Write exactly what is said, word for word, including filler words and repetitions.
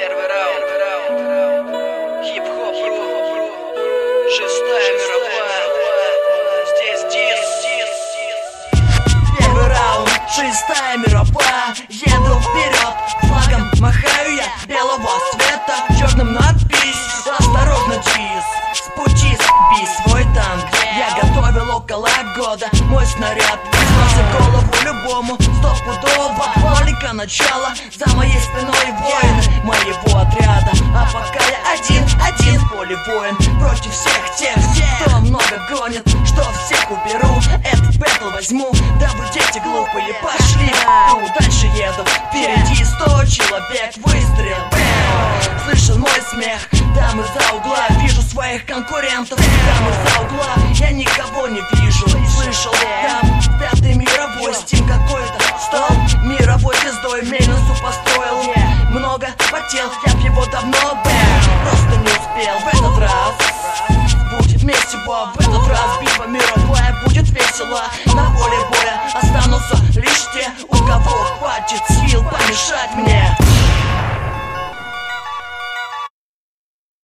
Первый раунд. Хип-хоп, хип-хоп. Шестая мировая. Здесь дис. Первый раунд, шестая мировая. Еду вперед, флагом махаю я белого цвета. Черным надпись, осторожно, дис. С пути сби свой танк. Я готовил около года мой снаряд. Сносит голову любому, стопудово. Только начало, за моей спиной воины моего отряда. А пока я один, один в поле воин против всех тех, кто много гонит, что всех уберу. Этот бэтл возьму, да вы дети глупые, пошли. Ну, дальше еду, впереди сто человек, выстрел, бэм. Слышал мой смех, там из-за угла вижу своих конкурентов. Там из-за угла я никого не вижу. Слышал, там пятый мировой стим какой-то стал мировой звездой, Мельницу построил. Много потел, я б его давно бэм. Просто не успел в этот раз. Будет месиво, в этот раз битва мировая будет весело. На поле боя останутся лишь те, у кого хватит сил помешать мне.